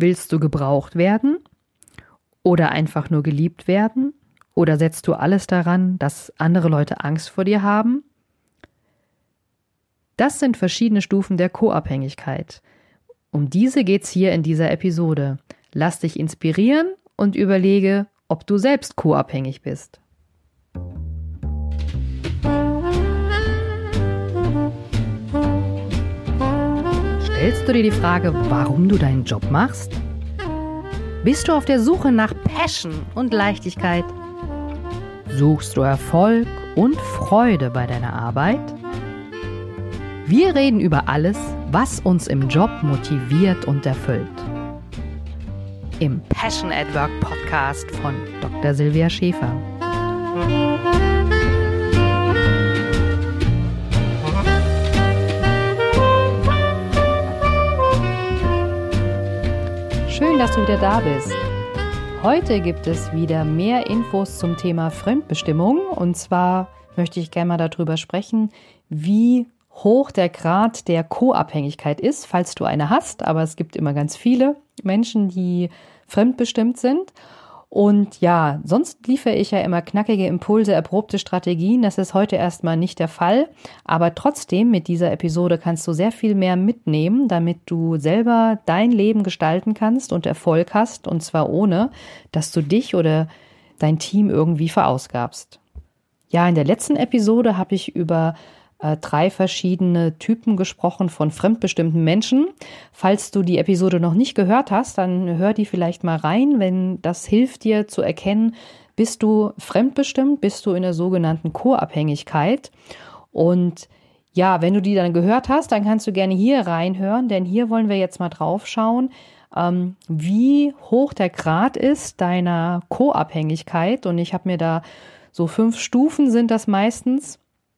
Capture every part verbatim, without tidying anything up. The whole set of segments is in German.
Willst du gebraucht werden oder einfach nur geliebt werden? Oder setzt du alles daran, dass andere Leute Angst vor dir haben? Das sind verschiedene Stufen der Co-Abhängigkeit. Um diese geht's hier in dieser Episode. Lass dich inspirieren und überlege, ob du selbst co-abhängig bist. Stellst du dir die Frage, warum du deinen Job machst? Bist du auf der Suche nach Passion und Leichtigkeit? Suchst du Erfolg und Freude bei deiner Arbeit? Wir reden über alles, was uns im Job motiviert und erfüllt. Im Passion at Work Podcast von Doktor Silvia Schäfer. Schön, dass du wieder da bist. Heute gibt es wieder mehr Infos zum Thema Fremdbestimmung. Und zwar möchte ich gerne mal darüber sprechen, wie hoch der Grad der Co-Abhängigkeit ist, falls du eine hast. Aber es gibt immer ganz viele Menschen, die fremdbestimmt sind. Und ja, sonst liefere ich ja immer knackige Impulse, erprobte Strategien. Das ist heute erstmal nicht der Fall. Aber trotzdem, mit dieser Episode kannst du sehr viel mehr mitnehmen, damit du selber dein Leben gestalten kannst und Erfolg hast. Und zwar ohne, dass du dich oder dein Team irgendwie verausgabst. Ja, in der letzten Episode habe ich über äh, drei verschiedene Typen gesprochen von fremdbestimmten Menschen. Falls du die Episode noch nicht gehört hast, dann hör die vielleicht mal rein, wenn das hilft dir zu erkennen, bist du fremdbestimmt, bist du in der sogenannten Co-Abhängigkeit. Und ja, wenn du die dann gehört hast, dann kannst du gerne hier reinhören, denn hier wollen wir jetzt mal drauf schauen, ähm, wie hoch der Grad ist deiner Co-Abhängigkeit. Und ich habe mir da so fünf Stufen sind das meistens.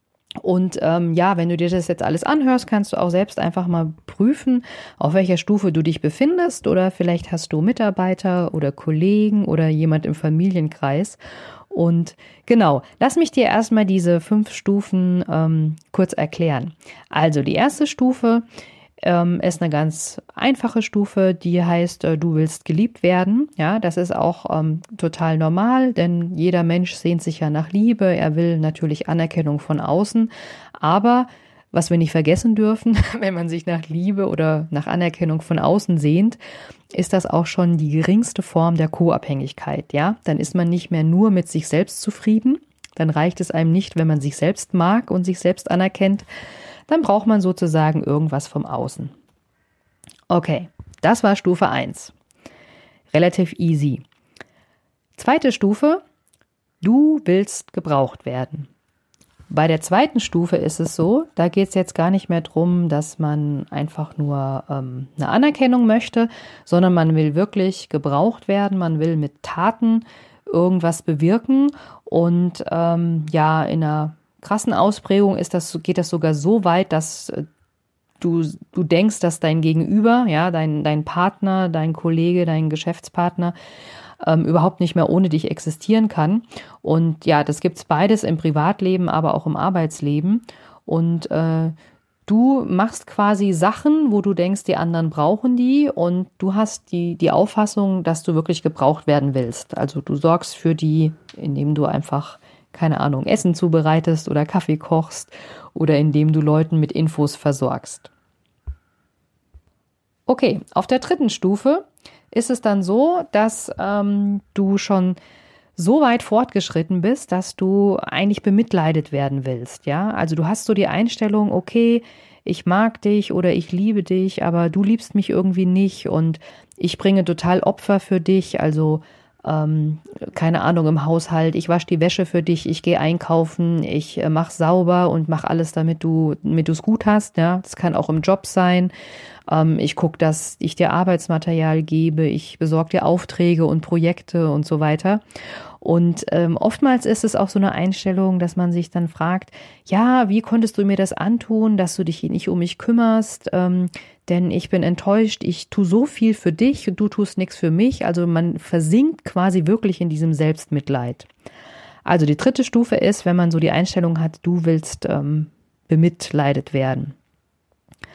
Und ähm, ja, wenn du dir das jetzt alles anhörst, kannst du auch selbst einfach mal prüfen, auf welcher Stufe du dich befindest. Oder vielleicht hast du Mitarbeiter oder Kollegen oder jemand im Familienkreis. Und genau, lass mich dir erstmal diese fünf Stufen ähm, kurz erklären. Also die erste Stufe ähm, ist eine ganz einfache Stufe, die heißt, äh, du willst geliebt werden. Ja, das ist auch ähm, total normal, denn jeder Mensch sehnt sich ja nach Liebe. Er will natürlich Anerkennung von außen. Aber was wir nicht vergessen dürfen, wenn man sich nach Liebe oder nach Anerkennung von außen sehnt, ist das auch schon die geringste Form der Co-Abhängigkeit. Ja, dann ist man nicht mehr nur mit sich selbst zufrieden. Dann reicht es einem nicht, wenn man sich selbst mag und sich selbst anerkennt. Dann braucht man sozusagen irgendwas vom Außen. Okay, das war Stufe eins. Relativ easy. Zweite Stufe, du willst gebraucht werden. Bei der zweiten Stufe ist es so, da geht es jetzt gar nicht mehr darum, dass man einfach nur ähm, eine Anerkennung möchte, sondern man will wirklich gebraucht werden, man will mit Taten irgendwas bewirken und ähm, ja, in einer krassen Ausprägung ist das, geht das sogar so weit, dass du, du denkst, dass dein Gegenüber, ja, dein, dein Partner, dein Kollege, dein Geschäftspartner ähm, überhaupt nicht mehr ohne dich existieren kann. Und ja, das gibt's beides im Privatleben, aber auch im Arbeitsleben. Und äh, du machst quasi Sachen, wo du denkst, die anderen brauchen die und du hast die, die Auffassung, dass du wirklich gebraucht werden willst. Also du sorgst für die, indem du einfach keine Ahnung, Essen zubereitest oder Kaffee kochst oder indem du Leuten mit Infos versorgst. Okay, auf der dritten Stufe ist es dann so, dass ähm, du schon so weit fortgeschritten bist, dass du eigentlich bemitleidet werden willst, ja? Also du hast so die Einstellung, okay, ich mag dich oder ich liebe dich, aber du liebst mich irgendwie nicht und ich bringe total Opfer für dich, also Ähm, keine Ahnung, im Haushalt, ich wasche die Wäsche für dich, ich gehe einkaufen, ich äh, mache sauber und mache alles, damit du damit du es gut hast. Ja, das kann auch im Job sein. Ähm, ich gucke, dass ich dir Arbeitsmaterial gebe, ich besorge dir Aufträge und Projekte und so weiter. Und ähm, oftmals ist es auch so eine Einstellung, dass man sich dann fragt, ja, wie konntest du mir das antun, dass du dich nicht um mich kümmerst, ähm, denn ich bin enttäuscht, ich tue so viel für dich und du tust nichts für mich. Also man versinkt quasi wirklich in diesem Selbstmitleid. Also die dritte Stufe ist, wenn man so die Einstellung hat, du willst ähm, bemitleidet werden.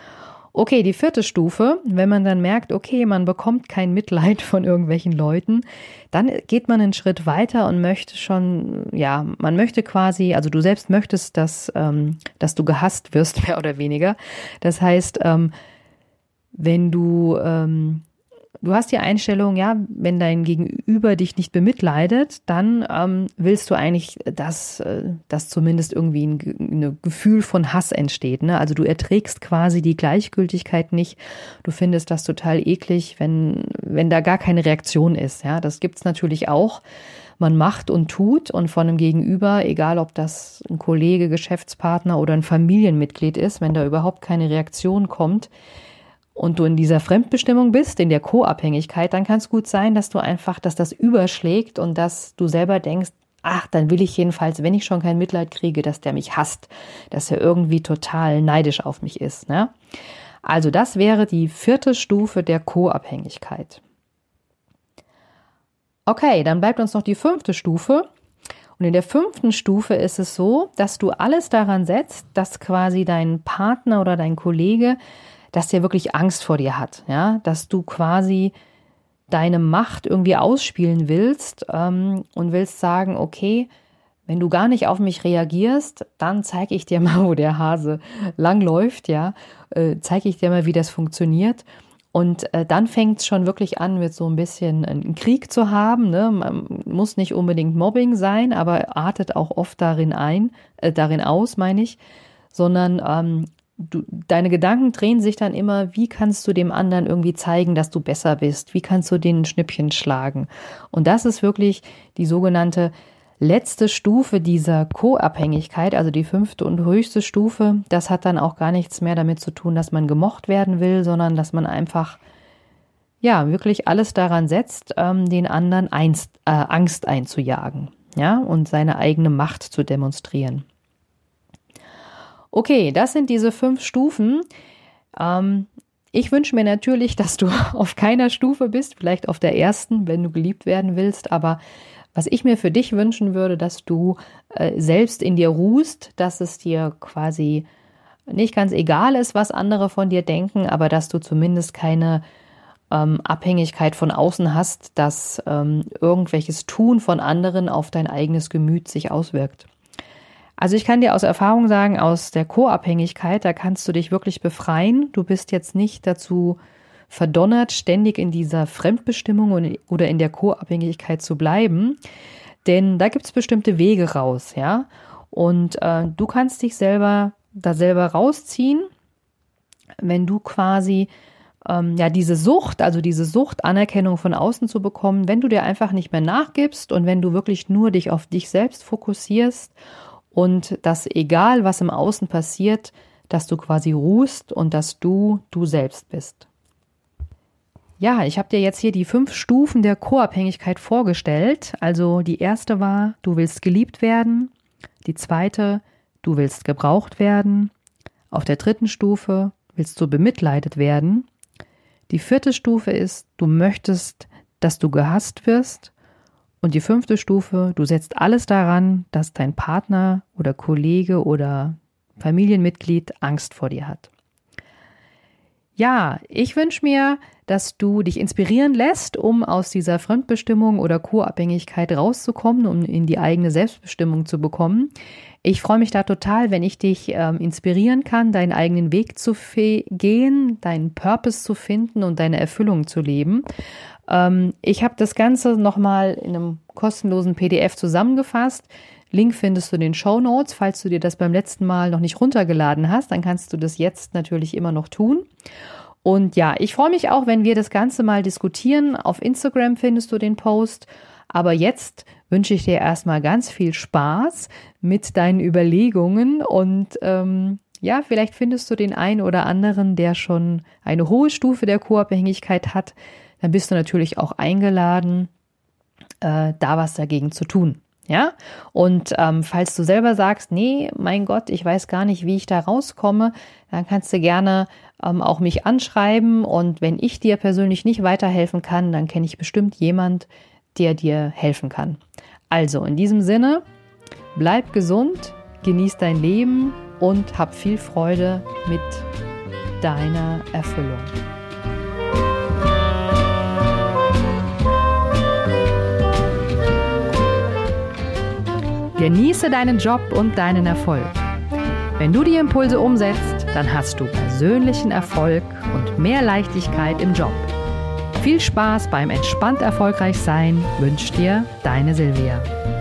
Okay, die vierte Stufe, wenn man dann merkt, okay, man bekommt kein Mitleid von irgendwelchen Leuten, dann geht man einen Schritt weiter und möchte schon, ja, man möchte quasi, also du selbst möchtest, dass, ähm, dass du gehasst wirst, mehr oder weniger. Das heißt, ähm, wenn du, ähm, du hast die Einstellung, ja, wenn dein Gegenüber dich nicht bemitleidet, dann ähm, willst du eigentlich, dass, äh, dass zumindest irgendwie ein, ein Gefühl von Hass entsteht. Ne? Also du erträgst quasi die Gleichgültigkeit nicht. Du findest das total eklig, wenn, wenn da gar keine Reaktion ist. Ja, das gibt's natürlich auch. Man macht und tut und von einem Gegenüber, egal ob das ein Kollege, Geschäftspartner oder ein Familienmitglied ist, wenn da überhaupt keine Reaktion kommt, und du in dieser Fremdbestimmung bist, in der Co-Abhängigkeit, dann kann es gut sein, dass du einfach, dass das überschlägt und dass du selber denkst, ach, dann will ich jedenfalls, wenn ich schon kein Mitleid kriege, dass der mich hasst, dass er irgendwie total neidisch auf mich ist. Ne? Also das wäre die vierte Stufe der Co-Abhängigkeit. Okay, dann bleibt uns noch die fünfte Stufe. Und in der fünften Stufe ist es so, dass du alles daran setzt, dass quasi dein Partner oder dein Kollege, dass der wirklich Angst vor dir hat, ja, dass du quasi deine Macht irgendwie ausspielen willst ähm, und willst sagen, okay, wenn du gar nicht auf mich reagierst, dann zeige ich dir mal, wo der Hase lang läuft, ja, äh, zeige ich dir mal, wie das funktioniert. Und äh, dann fängt es schon wirklich an, mit so ein bisschen einen Krieg zu haben. Ne? Man muss nicht unbedingt Mobbing sein, aber artet auch oft darin ein, äh, darin aus, meine ich, sondern ähm, Du, deine Gedanken drehen sich dann immer, wie kannst du dem anderen irgendwie zeigen, dass du besser bist? Wie kannst du den ein Schnippchen schlagen? Und das ist wirklich die sogenannte letzte Stufe dieser Co-Abhängigkeit, also die fünfte und höchste Stufe. Das hat dann auch gar nichts mehr damit zu tun, dass man gemocht werden will, sondern dass man einfach, ja, wirklich alles daran setzt, ähm, den anderen einst, äh, Angst einzujagen, ja, und seine eigene Macht zu demonstrieren. Okay, das sind diese fünf Stufen. Ähm, ich wünsche mir natürlich, dass du auf keiner Stufe bist, vielleicht auf der ersten, wenn du geliebt werden willst. Aber was ich mir für dich wünschen würde, dass du äh, selbst in dir ruhst, dass es dir quasi nicht ganz egal ist, was andere von dir denken, aber dass du zumindest keine ähm, Abhängigkeit von außen hast, dass ähm, irgendwelches Tun von anderen auf dein eigenes Gemüt sich auswirkt. Also ich kann dir aus Erfahrung sagen, aus der Co-Abhängigkeit, da kannst du dich wirklich befreien. Du bist jetzt nicht dazu verdonnert, ständig in dieser Fremdbestimmung oder in der Co-Abhängigkeit zu bleiben, denn da gibt es bestimmte Wege raus, ja. Und äh, du kannst dich selber da selber rausziehen, wenn du quasi ähm, ja diese Sucht, also diese Sucht, Anerkennung von außen zu bekommen, wenn du dir einfach nicht mehr nachgibst und wenn du wirklich nur dich auf dich selbst fokussierst. Und dass egal, was im Außen passiert, dass du quasi ruhst und dass du du selbst bist. Ja, ich habe dir jetzt hier die fünf Stufen der Co-Abhängigkeit vorgestellt. Also die erste war, du willst geliebt werden. Die zweite, du willst gebraucht werden. Auf der dritten Stufe willst du bemitleidet werden. Die vierte Stufe ist, du möchtest, dass du gehasst wirst. Und die fünfte Stufe, du setzt alles daran, dass dein Partner oder Kollege oder Familienmitglied Angst vor dir hat. Ja, ich wünsche mir, dass du dich inspirieren lässt, um aus dieser Fremdbestimmung oder Co-Abhängigkeit rauszukommen, um in die eigene Selbstbestimmung zu bekommen. Ich freue mich da total, wenn ich dich ähm, inspirieren kann, deinen eigenen Weg zu fe- gehen, deinen Purpose zu finden und deine Erfüllung zu leben. Ähm, ich habe das Ganze nochmal in einem kostenlosen P D F zusammengefasst. Link findest du in den Shownotes. Falls du dir das beim letzten Mal noch nicht runtergeladen hast, dann kannst du das jetzt natürlich immer noch tun. Und ja, ich freue mich auch, wenn wir das Ganze mal diskutieren. Auf Instagram findest du den Post. Aber jetzt wünsche ich dir erstmal ganz viel Spaß mit deinen Überlegungen und ähm, ja, vielleicht findest du den einen oder anderen, der schon eine hohe Stufe der Co-Abhängigkeit hat. Dann bist du natürlich auch eingeladen, äh, da was dagegen zu tun. Ja, und ähm, falls du selber sagst, nee, mein Gott, ich weiß gar nicht, wie ich da rauskomme, dann kannst du gerne ähm, auch mich anschreiben und wenn ich dir persönlich nicht weiterhelfen kann, dann kenne ich bestimmt jemand, der dir helfen kann. Also in diesem Sinne, bleib gesund, genieß dein Leben und hab viel Freude mit deiner Erfüllung. Genieße deinen Job und deinen Erfolg. Wenn du die Impulse umsetzt, dann hast du persönlichen Erfolg und mehr Leichtigkeit im Job. Viel Spaß beim entspannt erfolgreich sein wünscht dir deine Silvia.